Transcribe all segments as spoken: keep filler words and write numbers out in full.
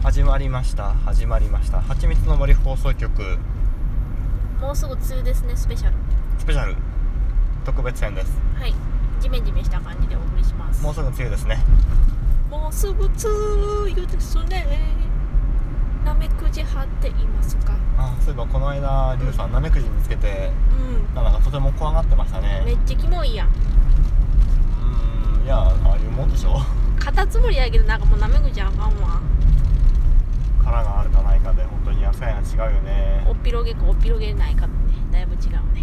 始まりました始まりましたはちみつの森放送局もうすぐ梅雨ですね。スペシャルスペシャル特別編です。 はい、ジメジメした感じでお送りします。 もうすぐ梅雨ですね。 もうすぐ梅雨ですね。なめくじ張っていますか？ あ、そういえばこの間リュウさんなめくじ見つけて、 うん、 なんかとても怖がってましたね。 めっちゃキモいやん。 うーん、いや、ああいうもんでしょ。 カタツムリやけどなんかもうなめくじあかんわ。 殻があるかないかで本当に扱いが違うよね。 おっぴろげかおっぴろげないかってね、だいぶ違うね。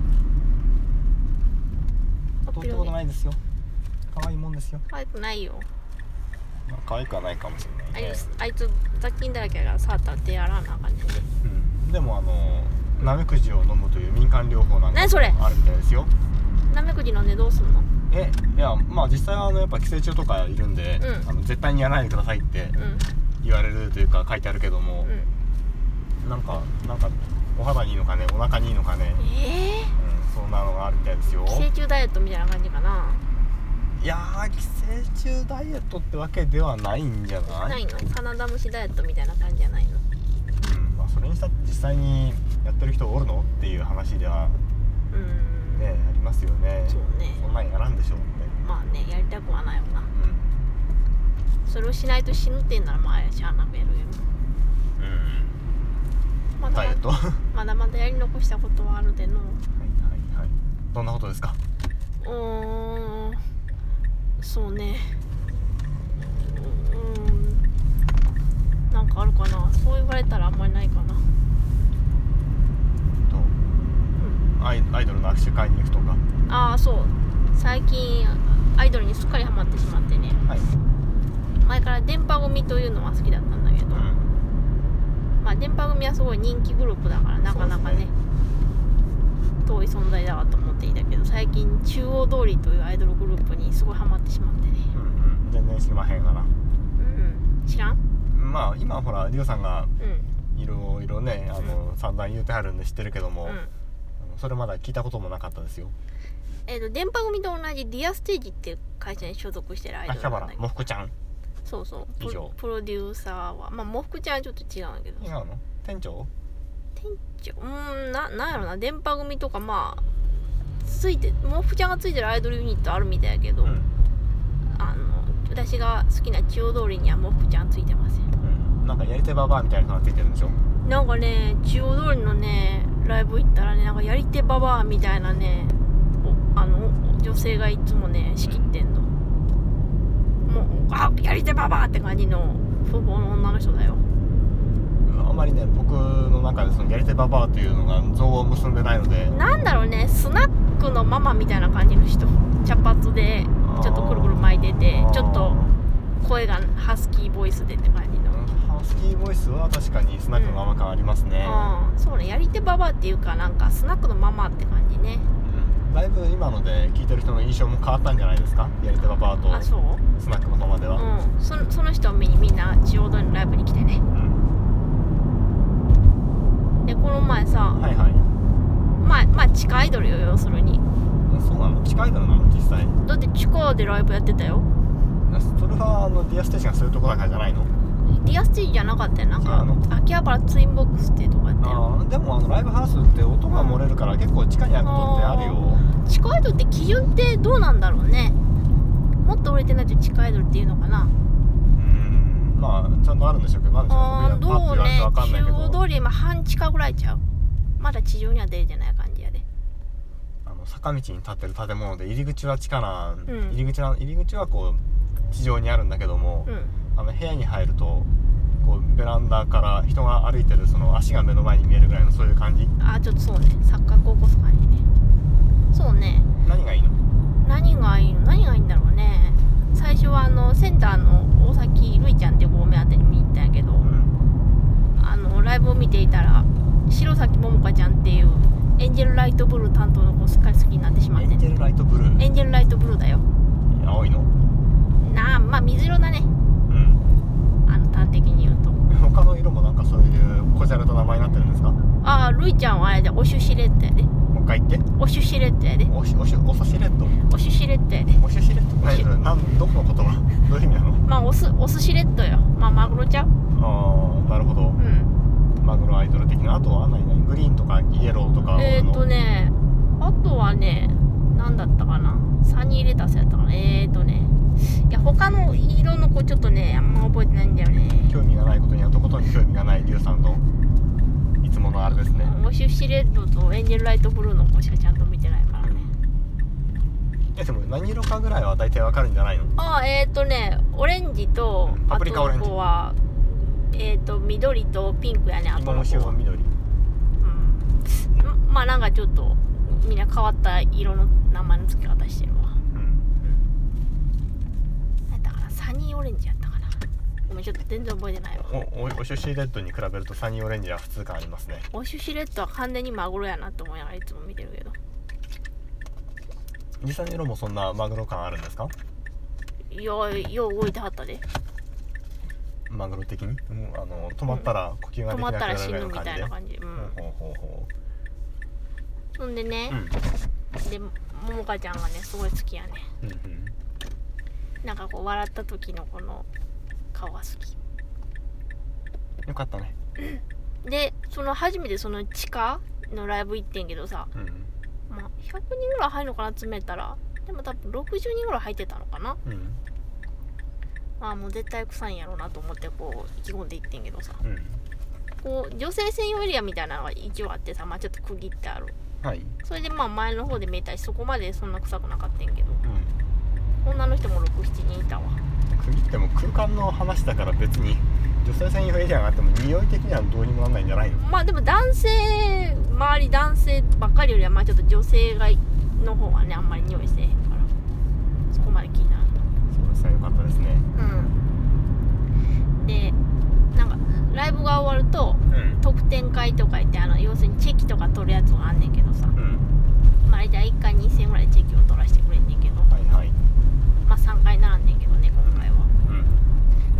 どうってことないですよ。可愛いもんですよ。 可愛くないよ。 まあ、可愛くはないかもしれないね。 あいつ、あいつ雑菌だらけやから触ったら手洗わなあかんねんで。 うん、でもあのなめくじを飲むという民間療法なんか何それあるみたいですよ。 なめくじ飲んでどうすんの？ え、いや、まあ実際はあのやっぱ寄生虫とかいるんで、 うん、 あの絶対にやらないでくださいってうん言われるというか書いてあるけども、 うん、 なんかなんかお肌にいいのかね、お腹にいいのかね、 ええー、 うん、そんなのがあるみたいですよ。 寄生虫ダイエットみたいな感じかな。 いやー、寄生虫ダイエットってわけではないんじゃない？ ないの？カナダムシダイエットみたいな感じじゃないの？ うん、まあそれにしたって実際にやってる人おるのっていう話ではうーんね、ありますよね。 そうね。 そんなんやらんでしょうって。 まあね、やりたくはないよな。 うそれをしないと死ぬってんならまあしゃあなくやるよ。 ん、うん、 まだまだダイエットはいまだまだやり残したことはあるでの。 はいはい。どんなことですか？ うーんそうね。うーんなんかあるかな。そう言われたらあんまりないかな。 とアイ、アイドルの握手会に行くとか。 ああそう、最近アイドルにすっかりハマってしまってね。 はい。 前から電波組というのは好きだったんだけど、 うん、 まあ電波組はすごい人気グループだからなかなかね、遠い存在だわと思っていたけど、最近中央通りというアイドルグループにすごいハマってしまってね。 うんうん、全然知りまへんがな。 うん知らん？ まあ今ほらリオさんがうんいろいろね、あの、うん、散々言うてはるんで知ってるけども、 うん、 それまだ聞いたこともなかったですよ。 えーと電波組と同じディアステージっていう会社に所属してるアイドルなんだけど。 秋葉原もふくちゃん。 そうそう、 以上。 プロデューサーはまあもふくちゃんはちょっと違うんだけど。 違うの？店長？ 店長、うーんな、なんやろな、電波組とかまあついてもふくちゃんがついてるアイドルユニットあるみたいやけど、うん、あの私が好きな中央通りにはもふくちゃんついてません。 うん、なんかやり手ババアみたいなのがついてるんでしょ？ なんかね、中央通りのねライブ行ったらね、なんかやり手ババアみたいなね、あの女性がいつもね仕切ってんの。もうあやり手ババアって感じの風貌の女の人だよ。 あんまりね、僕の中でそのやり手ババアというのが像を結んでないので、 なんだろうね、スナックのママみたいな感じの人、茶髪でちょっとくるくる巻いてて、ちょっと声がハスキーボイスでって感じの。 ハスキーボイスは確かにスナックのママ感ありますね。 うん、うん、そうね、やり手ババアっていうかなんかスナックのママって感じね。 うん、だいぶ今ので聞いてる人の印象も変わったんじゃないですか？やり手ババアとあ、そうスナックのママでは。 うん、そ, その人を見にみんな中央通りのライブに来てね。うん、でこの前さ、 はいはい、 まあまあ地下アイドルよ、要するに。 そうなの？地下アイドルなの実際？ だって地下でライブやってたよ。 それはあのディアステージがそういうとこだからじゃないの？ ディアステージじゃなかったよ。なんか秋葉原ツインボックスっていうとこやったよ。 あでもあのライブハウスって音が漏れるから結構地下にあることってあるよ。 地下アイドルって基準ってどうなんだろうね。もっと売れてないと地下アイドルっていうのかな。 うーん、まあちゃんとあるんでしょうけど、なんでしょう。 あどうね、中央通り今半地下ぐらいちゃう。まだ地上には出れてない感じやで。 あの坂道に立ってる建物で入り口は地下な、 うん、 入り口な入り口はこう地上にあるんだけども、うん、あの部屋に入るとこうベランダから人が歩いてるその足が目の前に見えるぐらいのそういう感じ。 あちょっとそうね、錯覚を起こす感じね。そうね。 何がいいの？ 何がいいの？何がいいんだろうね。最初はあのセンターの大崎るいちゃんっていう子を目当てに見に行ったんやけど、うん、あのライブを見ていたら白崎桃香ちゃんっていうエンジェルライトブルー担当の子をすっかり好きになってしまって、ね、 エンジェルライトブルー？ エンジェルライトブルーだよ。 青いの？ なあ、まあ水色だね。うん。あの端的に言うと。 他の色もなんかそういうこじゃれた名前になってるんですか？ ああ、るいちゃんはあれでオシュシレットやで。 もう一回言って。 オシュシレットやで。 オシオシオソシレット。 オシュシレットやで。 オシュシレット。何それ？なんどこの言葉？どういう意味なの？ まあオスオスシレットよ。まあマグロちゃう？ ああ、なるほど。 うん、 マグロアイドル的な。あとは何々グリーンとかイエローとか。 えっ、ー、とねあとはね何だったかな、サニーレタスやったかな。えっ、ー、とねいや他の色の子ちょっとねあんま覚えてないんだよね。 興味がないことにはとことん興味がないリュウさんのいつものあれですね。 ウォッシュシレッドとエンジェルライトブルーの子しかちゃんと見てないからね。 いやでも何色かぐらいは大体わかるんじゃないの？ ああ、えっ、ー、とねオレンジと、 うん、パプリカオレンジ。 あとはえっ、ー、と緑とピンクやね。あとの子は緑。 うん、まあなんかちょっとみんな変わった色の名前の付け方してるわ。うん。だからサニーオレンジやったかな。ごめんちょっと全然覚えてないわ。 おおおシュシレッドに比べるとサニーオレンジは普通感ありますね。 おシュシレッドは完全にマグロやなと思いながらいつも見てるけど。 実際の色もそんなマグロ感あるんですか？ いやよう動いてはったで。 マグロ的に、うん、あの止まったら呼吸ができなくなるぐらいの感じで、止まったら死ぬみたいな感じ。うん。ほうほうほうほう。そんでね、うん、でももかちゃんがねすごい好きやね。うんうん。なんかこう笑った時のこの顔が好き。 よかったね。 でその初めてその地下のライブ行ってんけどさ、うん、まあひゃくにんぐらい入るのかな詰めたら。でも多分ろくじゅうにんぐらい入ってたのかな。うん。まあもう絶対臭いんやろうなと思ってこう意気込んでいってんけどさ、うん、こう女性専用エリアみたいなのが一応あってさ、まあちょっと区切ってある。はい。それでまあ前の方で見えたしそこまでそんな臭くなかったんけど、うん、女の人もろく、しちにんいたわ。 区切っても空間の話だから別に女性専用エリアがあっても匂い的にはどうにもならないんじゃないの？ まあでも男性周り男性ばっかりよりはまあちょっと女性がの方はねあんまり匂いせえへんからそこまで気になる。 そうですね、よかったですね。 うん。でなんかライブが終わると、うん、特典会とか言ってあの要するにチェキとか取るやつがあんねんけどさ、うん、まあじゃあいっかいにせんえんぐらいチェキを取らせてくれんねんけど、はいはい、まあさんかい並んねんけどね今回は、うん、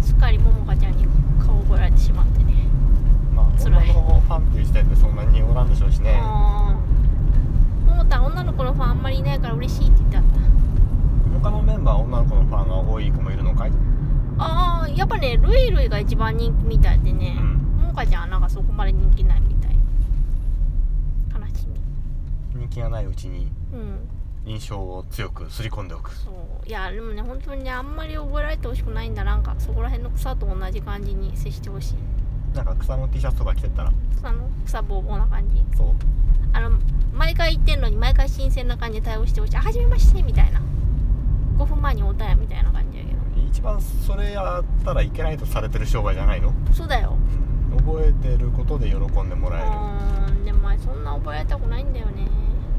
すっかりももかちゃんに顔覚えられてしまってね。 まあ女のファンっていう時点でそんなにおらんでしょうしね。 思ったら女の子のファンあんまりいないから嬉しいって言ってあった。 他のメンバーは女の子のファンが多い子もいるのかい？ ああやっぱねルイルイが一番人気みたいでね、うん、ももかちゃんはなんかそこまで人気ないみたい。悲しみ。 人気がないうちに印象を強くすり込んでおく。 そういやでもね本当にねあんまり覚えられてほしくないんだ。なんかそこら辺の草と同じ感じに接してほしい。 なんか草の T シャツとか着てったら草の草ぼうぼうな感じ。 そうあの毎回言ってんのに毎回新鮮な感じで対応してほしい。あはじめましてみたいなごふんまえにおたやみたいな感じやけど一番それやったらいけないとされてる商売じゃないの？ そうだよ、 うん、覚えてることで喜んでもらえる。 うんでもそんな覚えられたくないんだよね。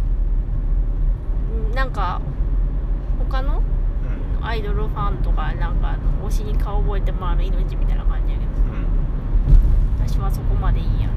なんか他の、うん、アイドルファンとかなんか推しに顔覚えてもらうの命みたいな感じやけどさ、うん、私はそこまでいいや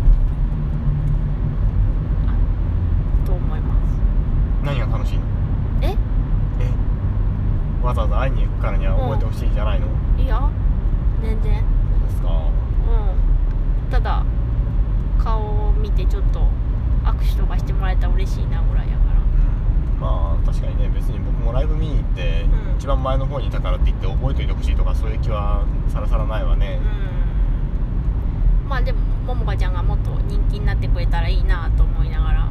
と思います。 何が楽しいの？ ええわざわざ会いに行くからには覚えてほしいんじゃないの？ うん、いや全然。 そうですか。 うんただ顔を見てちょっと握手とかしてもらえたら嬉しいなぐらいやから、 うん、まあ確かにね別に僕もライブ見に行って、うん、一番前の方にいたからって言って覚えておいてほしいとかそういう気はさらさらないわね。 うんまあでもももかちゃんがもっと人気になってくれたらいいなと思いながら、うん、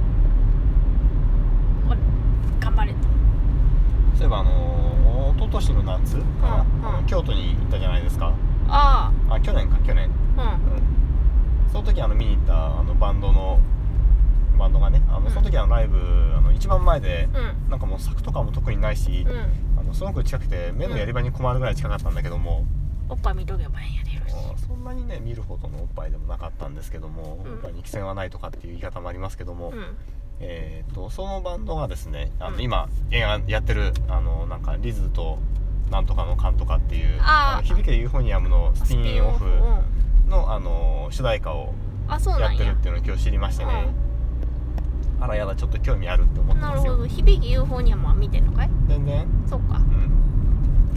頑張れと。 そういえばあのー、一昨年の夏かな、うんうん、京都に行ったじゃないですか。 ああ去年か去年、うんうん、その時あの見に行ったあのバンドのバンドがねあの、うん、その時あのライブあの一番前で、うん、なんかもう柵とかも特にないし、うん、あのすごく近くて目のやり場に困るぐらい近かったんだけども、 うん、おっぱい見とけばいいんやで。 そんなにね見るほどのおっぱいでもなかったんですけども、うん、おっぱいに寄せはないとかっていう言い方もありますけども、うんえー、とそのバンドがですねあの、うん、今やってるあのなんかリズとなんとかのカンとかっていうあの響けユーフォニアムのスピンオフの、うん、あの主題歌をやってるっていうのを今日知りましてね、うん、あらやだちょっと興味あるって思ってますよ。 なるほど。響けユーフォニアムは見てんのかい？ 全然。 そっか、うん、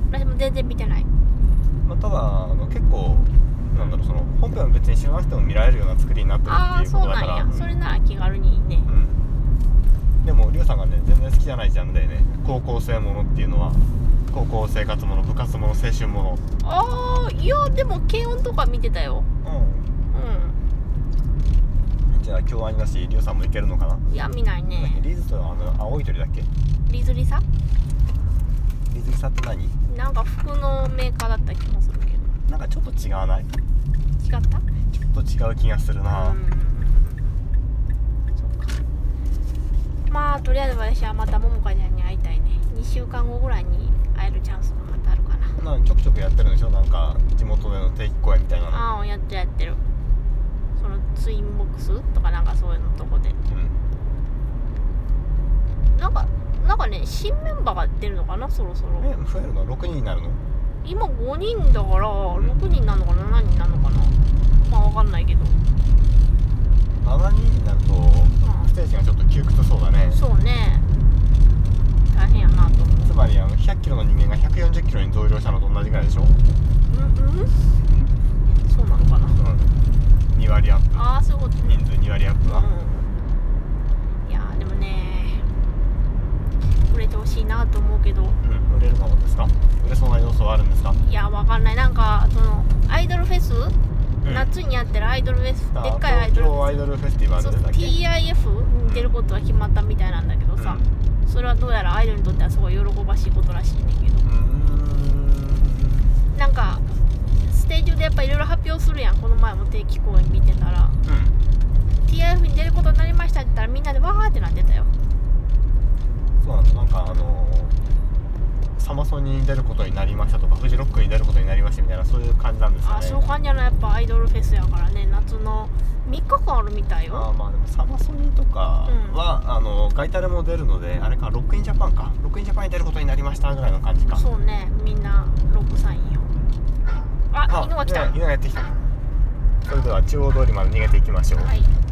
私も全然見てない。 まあ、ただあの結構なんだろうその本編は別に知らなくても見られるような作りになってるっていうことだから。 ああそうなんや、うん、それなら気軽にね、うん、 でもリュウさんがね全然好きじゃないジャンルでね高校生ものっていうのは高校生活もの、部活もの、青春もの。 ああ、いやでも軽音とか見てたよ。 うんうじゃあ今日はありますし、リュウさんもいけるのかな。 ん。いや見ないね。 リズとあの青い鳥だっけ。 リズリサ？ リズリサって何？ なんか服のメーカーだった気もするけど。 なんかちょっと違わない？ 違った？ ちょっと違う気がするな。 うん。そうか。まあとりあえず私はまたももかちゃんに会いたいね。にしゅうかんごぐらいに会えるチャンスがまたあるかな。 なんかちょくちょくやってるんでしょ、なんか地元での定期公演みたいなの。 ああ、やってるやってる。そのツインボックスとかなんかそういうのとこで。 うん。 なんかなんかね、新メンバーが出るのかな、そろそろ。 え、増えるの？ろくにんになるの？ 今ごにんだからろくにんなのかな、ななにんなのかな。まあわかんないけど。 しちにんになるとステージがちょっと窮屈そうだね。 そうね。大変やなと思う。 つまりあのひゃっキロの人間がひゃくよんじゅっキロに増量したのと同じぐらいでしょ。 うんうん。そうなのかな。 うん。に割アップ。 ああ、そういうことね。 人数に割アップは。 うん。いやーでもね、売れてほしいなと思うけど。 うん。売れるものですか？売れそうな要素はあるんですか？ いやわかんない。なんかそのアイドルフェス、 うん夏にやってるアイドルフェス、 あでっかいアイドルフェス、 東京アイドルフェスティバルそうだっけ？ ティーアイエフ に出ることは決まったみたいなんだけどさ、それはどうやらアイドルにとってはすごい喜ばしいことらしいねんけど、 うーん。 なんかステージでやっぱいろいろ発表するやん。この前も定期公演見てたら、 うん。 ティーアイエフ に出ることになりましたって言ったらみんなでわーってなってたよ。 そうなんだ。なんかあのーサマソニに出ることになりましたとか、フジロックに出ることになりましたみたいな、そういう感じなんですかね。 あ、そういう感じやな。やっぱアイドルフェスやからね、夏のみっかかんあるみたいよ。 あーまあでもサマソニとかは、うん、あのガイタレも出るので、あれかロックインジャパンかロックインジャパンに出ることになりましたぐらいの感じか。 そうね、みんなロックサインよ。あ、犬が来た。 犬がやってきた。それでは中央通りまで逃げていきましょう。 はい。